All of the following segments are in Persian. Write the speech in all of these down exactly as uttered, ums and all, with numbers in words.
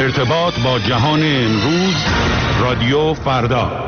ارتباط با جهان امروز، رادیو فردا.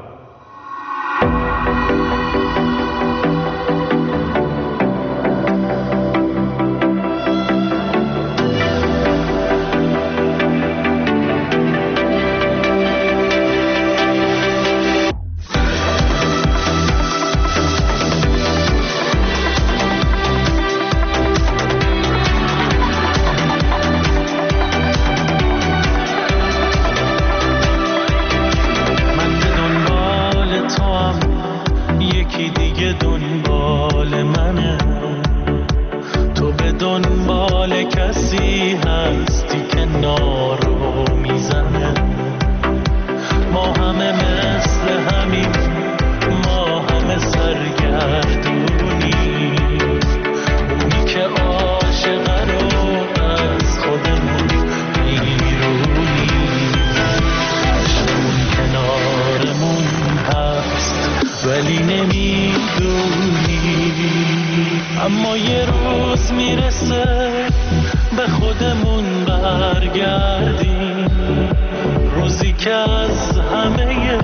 اما یه روز میرسه به خودمون برگردیم، روزی که از همه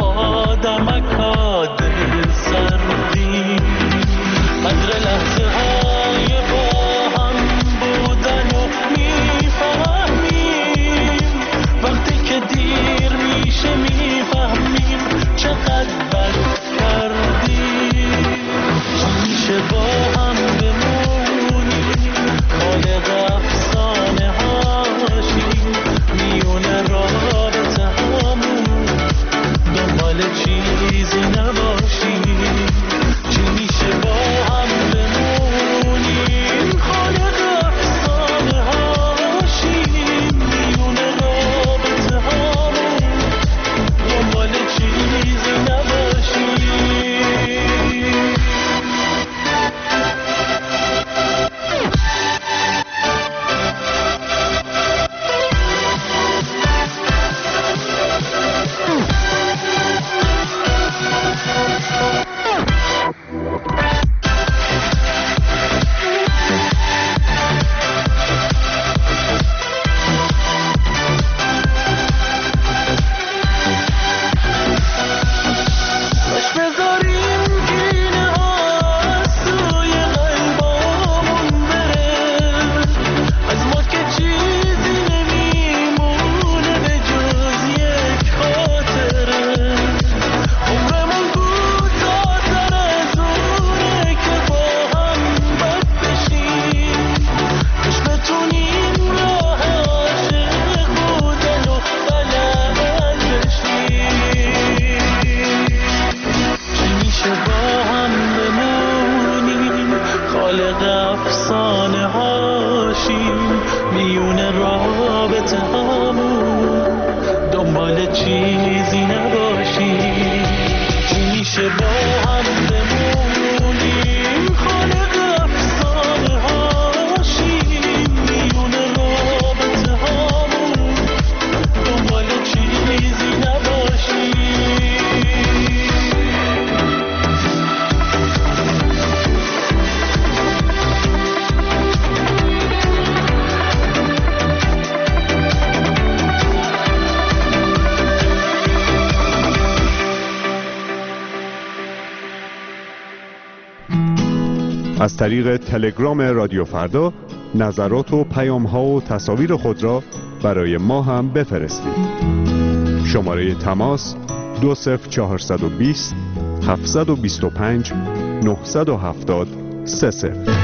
آدمکا دل سردیم، قدر لحظه های با هم بودن و میفهمیم، وقتی که دیر میشه میفهمیم چقدر بد کردیم. میشه با هم بمونیم، خالق افسانه هاشیم، میونه رابطه همون، دنبال چیزی نباشیم. چی میشه با هم بمونیم، خالق افسانه هاشیم، میونه رابطه همون، دنبال چیزی نباشیم. از طریق تلگرام رادیو فردا نظرات و پیام‌ها و تصاویر خود را برای ما هم بفرستید. شماره تماس دو صفر چهارصد و بیست هفتصد و بیست و پنج نهصد و هفتاد سه صفر.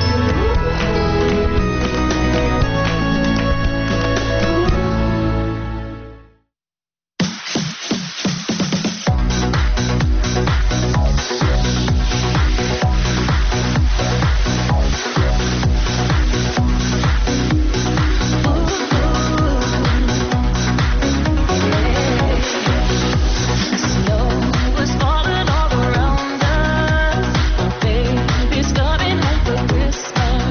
Baby's coming home for Christmas.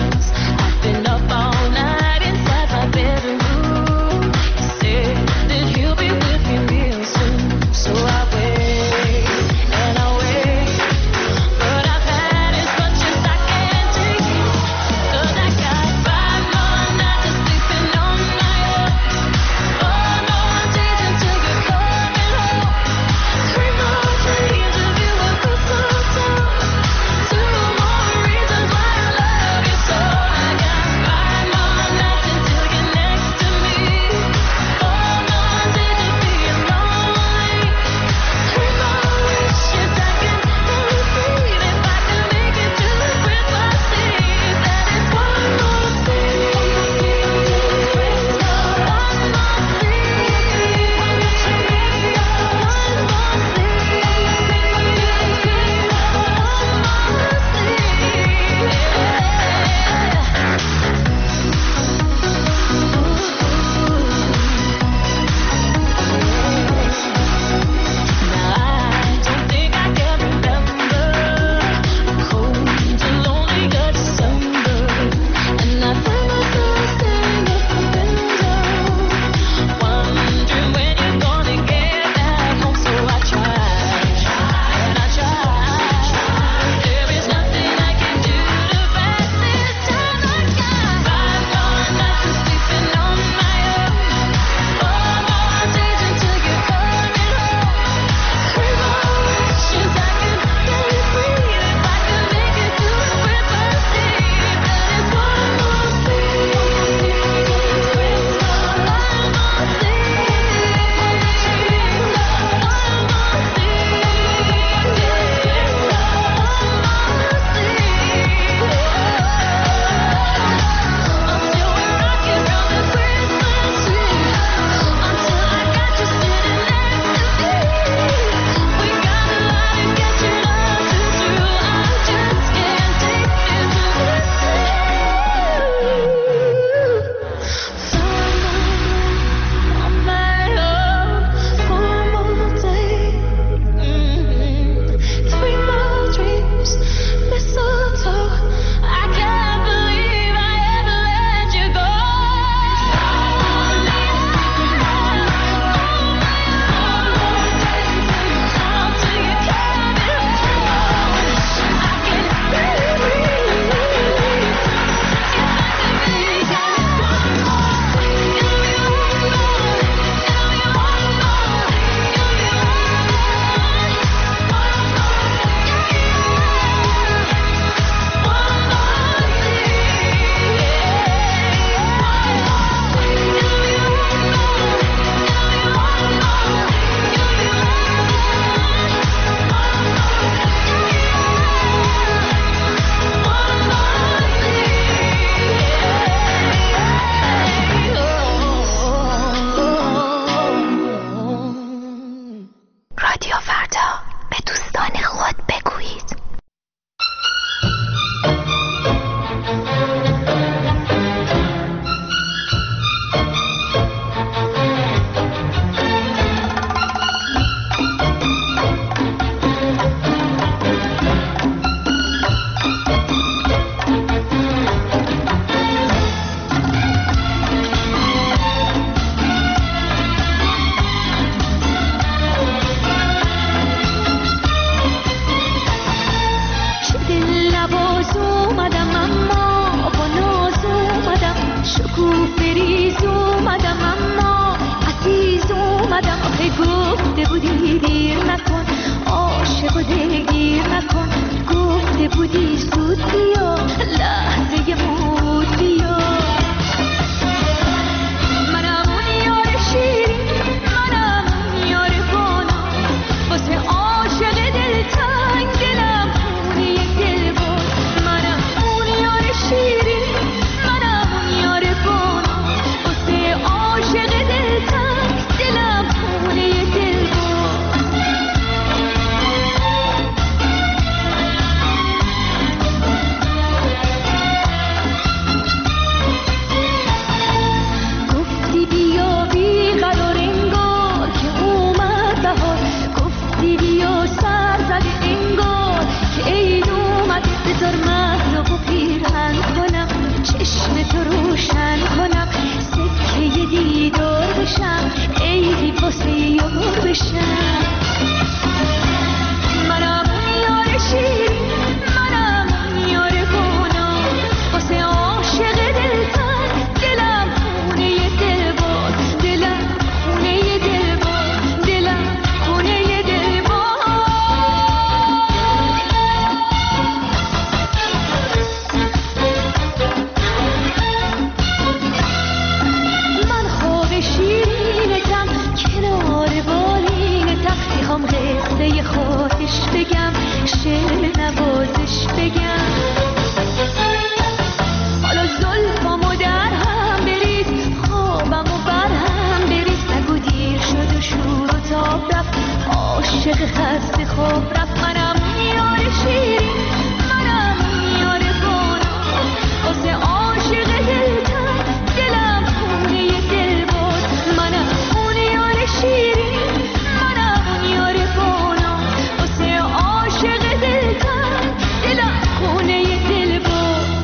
خوب رفت. منم یار شیرین، منم یار بانا، واسه عاشق دلتر دلم خونه دل بود. منم اون یار شیرین، منم اون یار بانا، واسه عاشق دلتر دلم خونه دل بود.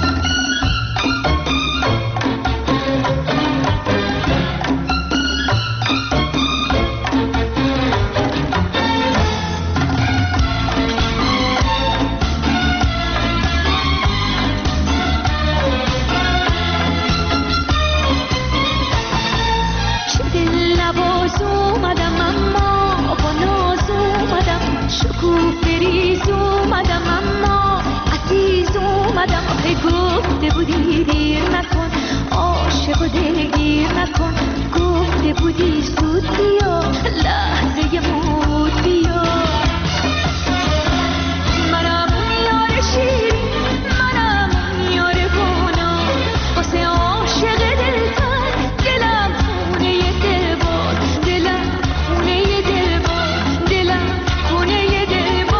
گفته بودی دیر نکن، عاشق و دلگیر نکن، گفته بودی زود بیا، لحظه مود بیا. منم یار شیرین، منم یار بانا، واسه عاشق دلتر دلم خونه دل بود، دلم خونه دل بود، دلم خونه دل بود.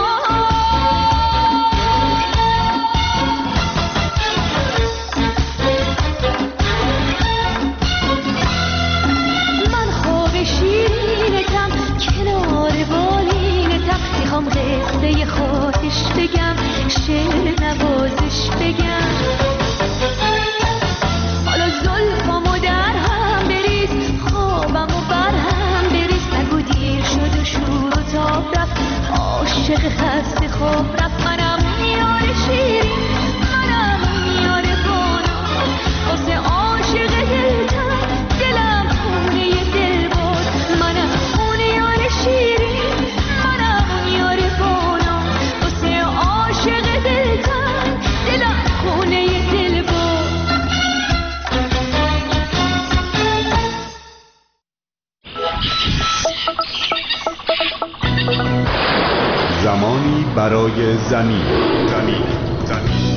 میخوام قصه خودش بگم، شعر نوازش بگم. حالا زلفامو در هم بریز، خوابمو بر هم بریز. نگو دیر شد و شور و تاب رفت، عاشق خسته خواب رفت. منم یار شیرین، منم یار بانا، واسه عاشق دلتر دلم خونه دل بود. منم اون یار شیرین، زمانی برای زمین. زمین. زمین.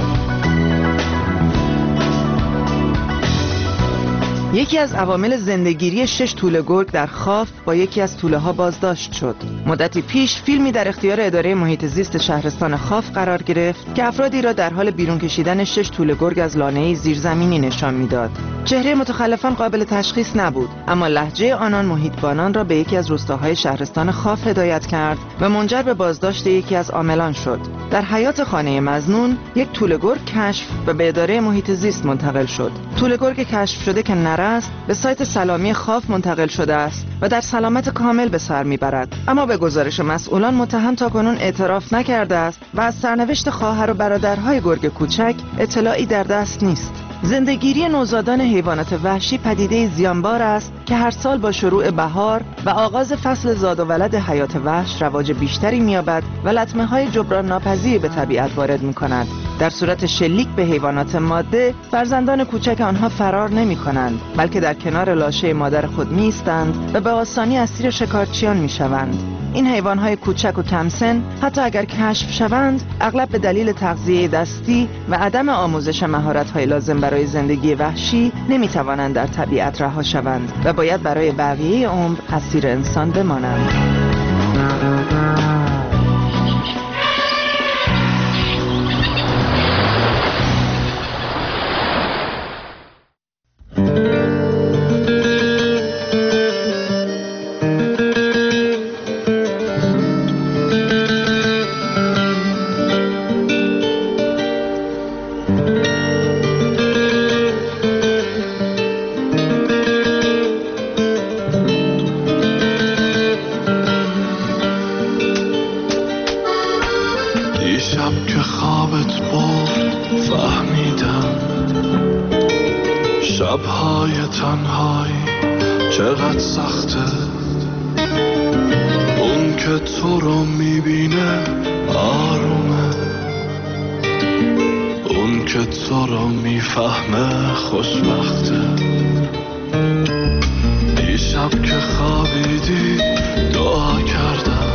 یکی از عوامل زندگیری شش توله گرگ در خاف با یکی از توله ها بازداشت شد. مدتی پیش فیلمی در اختیار اداره محیط زیست شهرستان خاف قرار گرفت که افرادی را در حال بیرون کشیدن شش توله گرگ از لانه‌ای زیرزمینی نشان میداد. چهره متخلفان قابل تشخیص نبود، اما لهجه آنان محیطبانان را به یکی از روستاهای شهرستان خاف هدایت کرد و منجر به بازداشت یکی از عاملان شد. در حیاط خانه مظنون یک توله گرگ کشف و به اداره محیط زیست منتقل شد. توله گرگ کشف شده که نره است به سایت سلامی خاف منتقل شده است و در سلامت کامل به سر میبرد، اما به گزارش مسئولان متهم تاکنون اعتراف نکرده است و از سرنوشت خواهر و برادرهای گرگ کوچک اطلاعی در دست نیست. زندگیری نوزادان حیوانات وحشی پدیده زیانبار است که هر سال با شروع بهار و آغاز فصل زاد و ولد حیات وحش رواج بیشتری می‌یابد و لطمه‌های جبران ناپذیری به طبیعت وارد می‌کند. در صورت شلیک به حیوانات ماده، فرزندان کوچک آنها فرار نمی‌کنند، بلکه در کنار لاشه مادر خود می‌ایستند و به آسانی اسیر شکارچیان می‌شوند. این حیوان‌های کوچک و کم سن حتی اگر کشف شوند، اغلب به دلیل تغذیه دستی و عدم آموزش مهارت‌های لازم برای زندگی وحشی نمی‌توانند در طبیعت رها شوند و باید برای بقیه عمر اسیر انسان بمانند. شب‌های تنهایی چقدر سخته، اون که تو رو میبینه آرومه، اون که تو رو میفهمه خوشبخته. دیشب که خوابیدی دعا کردم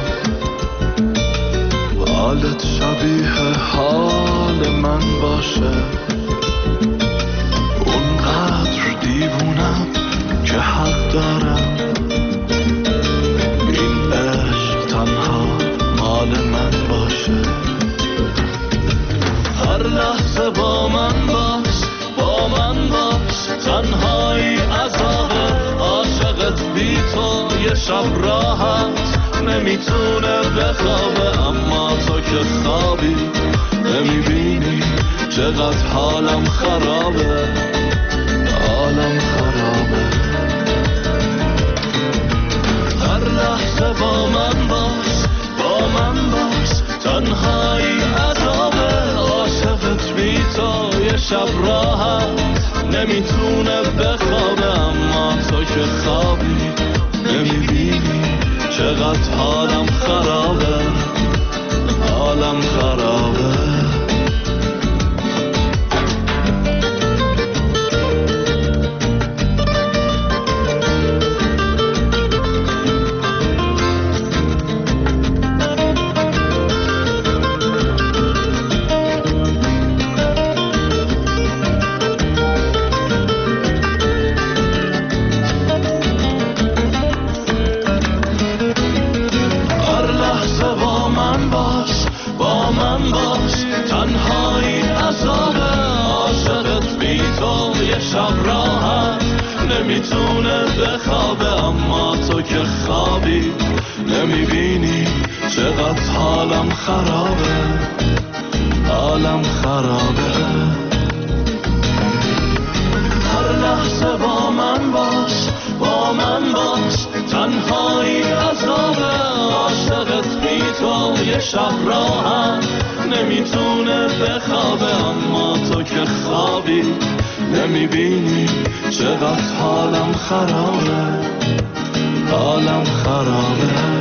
حالت شبیه حال من باشه، اونقدر دیوونم که حق دارم این عشق تنها مال شب راحت نمیتونه بخوابه، اما تو که خوابی نمیبینی چقدر حالم خرابه، حالم خرابه. هر لحظه با من باش، با من باش، تنهایی عذابه. عاشقت بی تو یه شب راحت نمیتونه بخوابه، اما تو که خوابی نمیبینی چقدر حالم خرابه، حالم خرابه. نمیتونه بخوابه، اما تو که خوابی نمیبینی چقدر حالم خرابه، حالم خرابه. هر لحظه با من باش، با من باش، تنهایی عذابه. عاشقت بی تو یه شب راحت نمیتونه بخوابه، اما تو که خوابی نمیبینی چقدر حالم خرابه، حالم خرابه.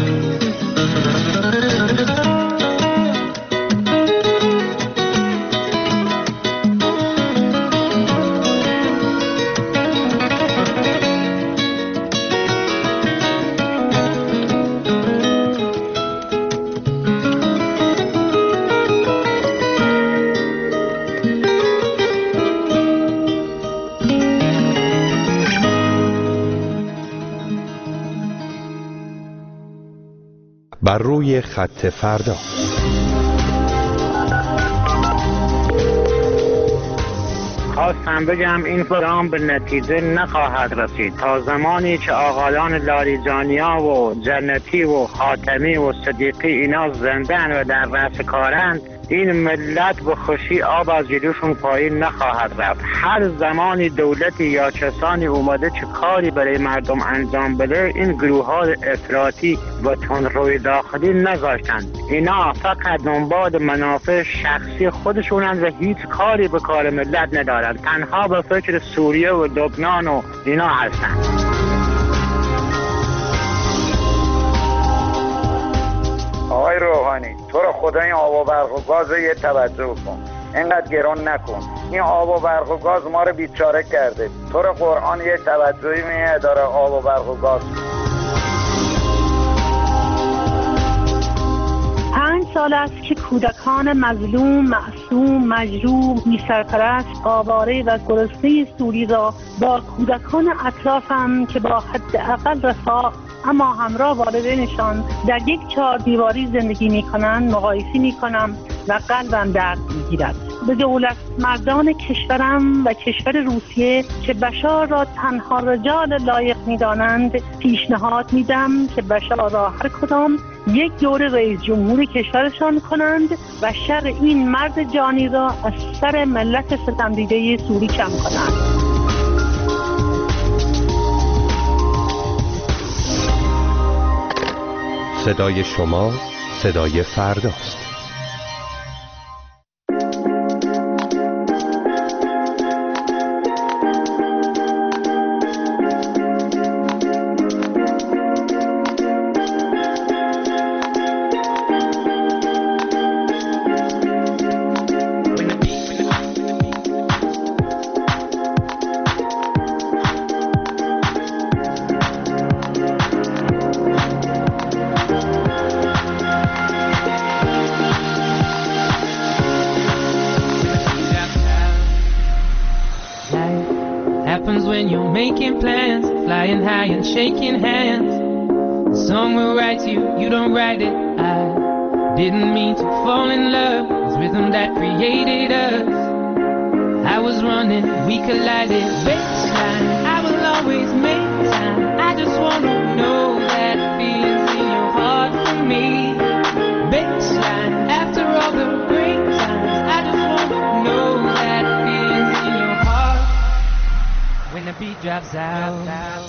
بر روی خط فردا. خواستم بگم این برام به نتیجه نخواهد رسید تا زمانی که آقایان لاریجانیا و جنتی و خاتمی و صدیقی اینا زندن و در رأس کارند. این ملت به خوشی آب از جلوشون پایین نخواهد رفت. هر زمانی دولتی یا کسانی اومده که کاری برای مردم انجام بده، این گروه ها افراطی و تندروی داخلی نذاشتن. اینا فقط دنبال منافع شخصی خودشونن و هیچ کاری به کار ملت ندارن. تنها به فکر سوریه و لبنان و اینا هستن. آقای روحانی، تو رو خدا این آب و برق و گاز یه توجه کن، اینقدر گران نکن. این آب و برق و گاز ما رو بیچاره کرده. تو رو قرآن یه توجهی میه داره آب و برق و گاز. پنج سال است که کودکان مظلوم، معصوم، مجروح، بی‌سرپرست، آواره و گرسنه سوری را با کودکان اطرافم که با حداقل رفاه اما همراه والدینشان در یک چهار دیواری زندگی می‌کنند مقایسه می‌کنم و قلبم درد می‌گیرد. به دولت مردان کشورم و کشور روسیه که بشار را تنها رجال لایق می‌دانند پیشنهاد می‌دم که بشار را هر کدام یک دوره رئیس جمهور کشورشان کنند و شر این مرد جانی را از سر ملت ستمدیده سوری کم کنند. صدای شما صدای فرداست. When you're making plans, flying high and shaking hands, the song will write you, you don't write it. I didn't mean to fall in love, it's rhythm that created us. I was running, we collided, baseline, I will always make time. I just wanna know drops out.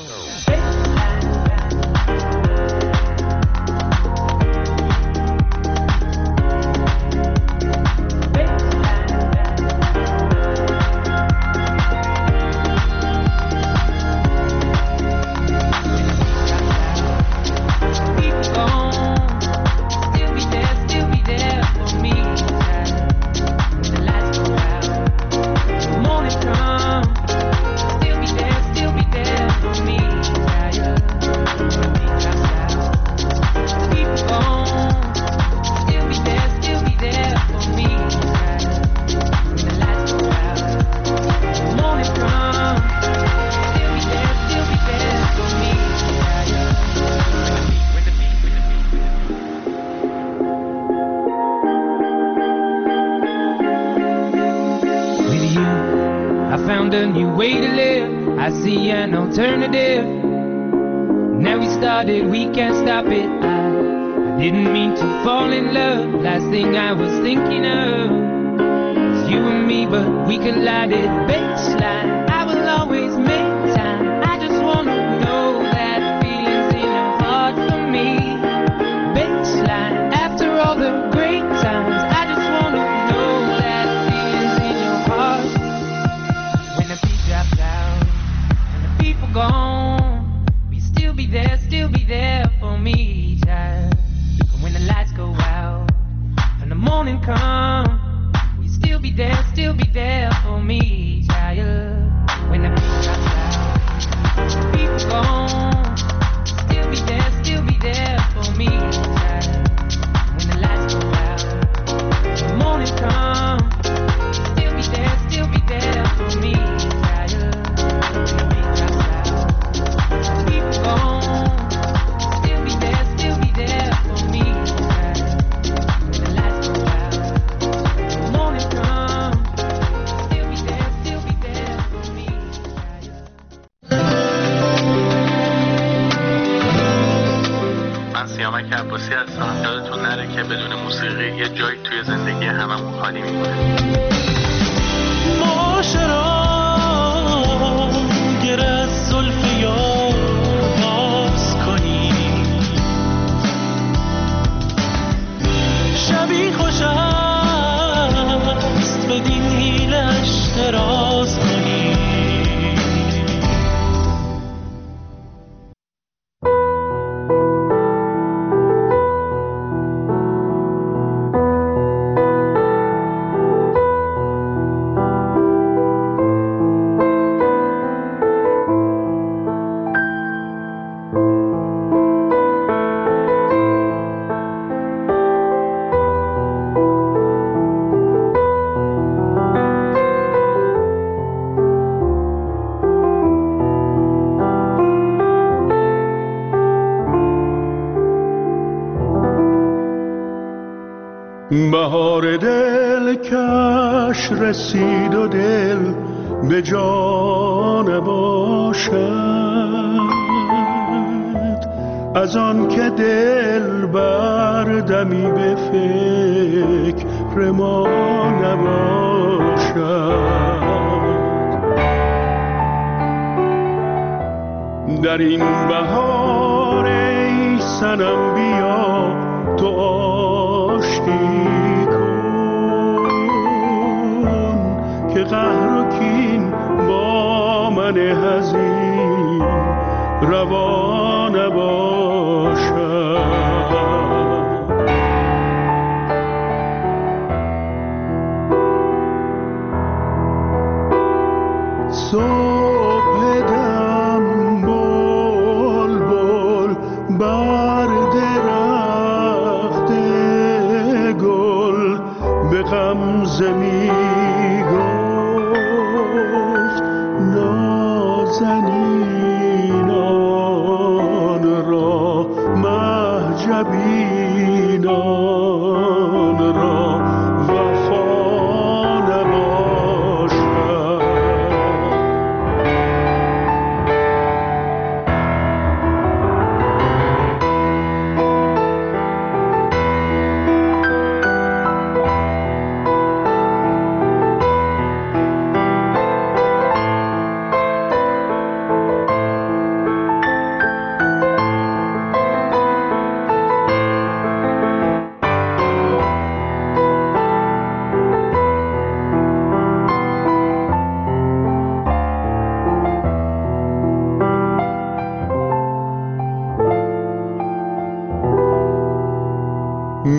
A new way to live, I see an alternative. Now we started, we can't stop it. I, I didn't mean to fall in love. Last thing I was thinking of was you and me, but we collided. Baseline, I will always make time. I just wanna know that feeling's in your heart for me. Baseline, after all the great times, I just wanna know that feeling's in your heart. Gone, we still be there, still be there for me, child. And when the lights go out and the morning come, we still be there, still be there for me, child. When the beat drops out, the people gone, still be there, still be there for me, child. When the lights go out, the morning come, still be there, still be there for me, child. When the beat drops out. سیامک عباسی هستم. یادتون نره که بدون موسیقی یه جایی توی زندگی هممون خالی میمونه. معاشران گر از زلف یار باز کنی، شبی خوش است بدین حیلش دراز کنی. بهار دل کش رسید و دل به جان باشد، از آن که دل بردمی به فکر ما نباشد. در این بهار ای صنم بیا تو آشتی کن که قهر و کین با من حزین روا نباشد. صبح دم بلبل بر درخت گل به غمزه می گفت نازنینان را مهجبینان را وفا نباشد.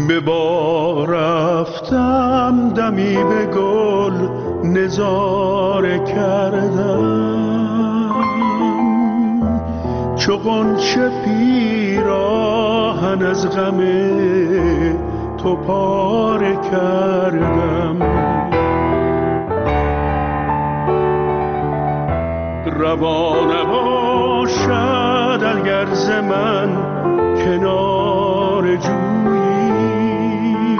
به باغ رفتم دمی به گل نظاره کردم، چو غنچه پیراهن از غم تو پاره کردم. روا نباشد اگر ز من کنار جویی،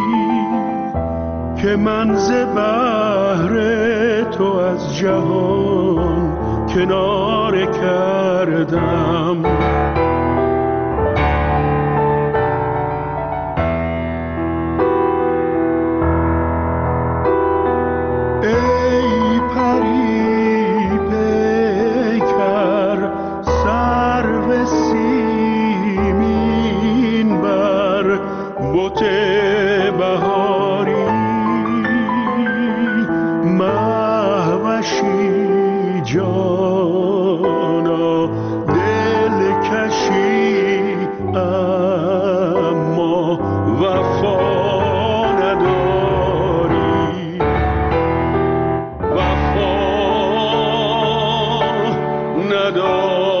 که من ز بحر تو از جهان کناره کردم. نداری